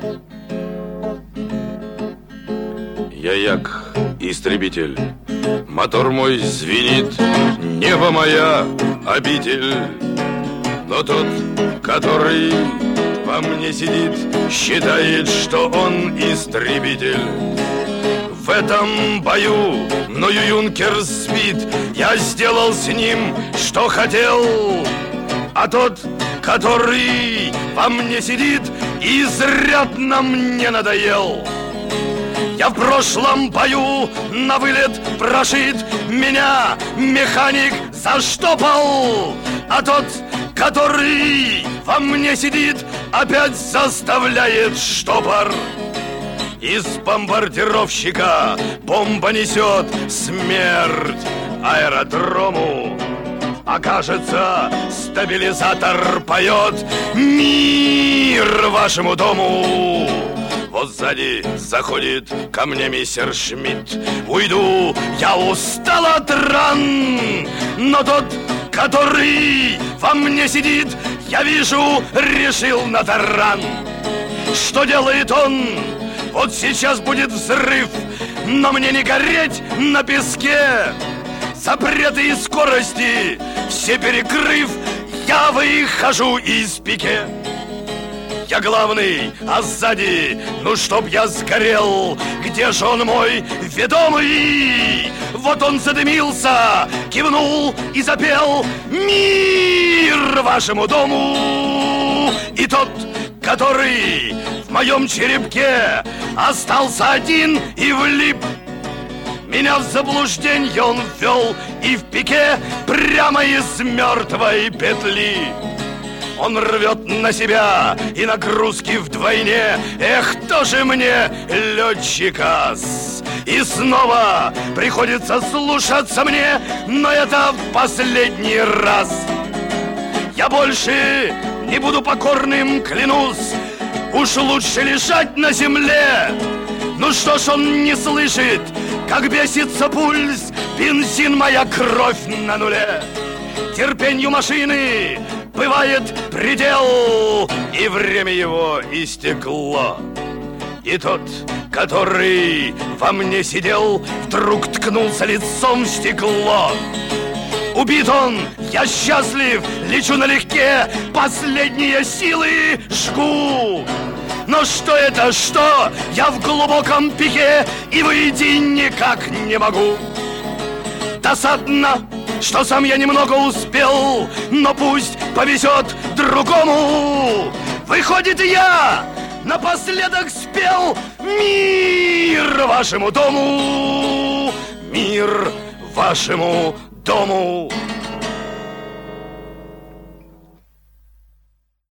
Я як истребитель, мотор мой звенит, небо моя обитель. Но тот, который во мне сидит, считает, что он истребитель. В этом бою мною юнкер сбит, я сделал с ним, что хотел. А тот, который во мне сидит, изрядно мне надоел. Я в прошлом бою на вылет прошит, меня механик заштопал. А тот, который во мне сидит, опять заставляет штопор. Из бомбардировщика бомба несет смерть аэродрому. А кажется, стабилизатор поет мир вашему дому. Вот сзади заходит ко мне мистер Шмидт. Уйду, я устал от ран. Но тот, который во мне сидит, я вижу, решил на таран. Что делает он? Вот сейчас будет взрыв, но мне не гореть на песке. Запреты и скорости все перекрыв, я выхожу из пике. Я главный, а сзади, ну чтоб я сгорел. Где же он мой ведомый? Вот он задымился, кивнул и запел мир вашему дому. И тот, который в моем черепке остался один и влип, меня в заблужденье он ввел и в пике прямо из мертвой петли. Он рвет на себя и нагрузки вдвойне. Эх, тоже мне летчика-с. И снова приходится слушаться мне, но это в последний раз. Я больше не буду покорным, клянусь. Уж лучше лежать на земле. Ну что ж он не слышит, как бесится пульс, бензин, моя кровь на нуле. Терпенью машины бывает предел, и время его истекло. И тот, который во мне сидел, вдруг ткнулся лицом в стекло. Убит он, я счастлив, лечу налегке, последние силы жгу. Но что это, что? Я в глубоком пике и выйти никак не могу. Досадно, что сам я немного успел, но пусть повезет другому. Выходит, я напоследок спел мир вашему дому, мир вашему дому.